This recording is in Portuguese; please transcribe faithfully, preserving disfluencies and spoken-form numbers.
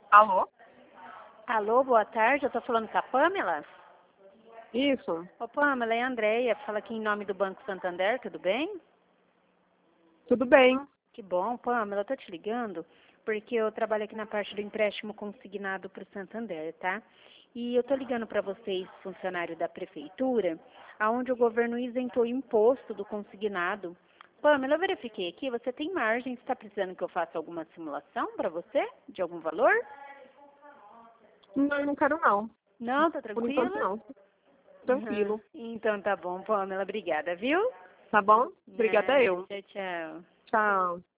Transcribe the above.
Alô? Alô, boa tarde, eu tô falando com a Pamela? Isso. Ô, Pamela, é a Andréia, fala aqui em nome do Banco Santander, tudo bem? Tudo bem. Que bom, Pamela, eu tô te ligando porque eu trabalho aqui na parte do empréstimo consignado para o Santander, tá? E eu tô ligando para vocês, funcionário da prefeitura, aonde o governo isentou o imposto do consignado. Pamela, eu verifiquei aqui, você tem margem, você está precisando que eu faça alguma simulação para você, de algum valor? Não, eu não quero não. Não, tá Por enquanto tranquila? não. Tranquilo. Uhum. Então tá bom, Pamela, obrigada, viu? Tá bom? Obrigada Nada, eu. tchau, tchau. Tchau.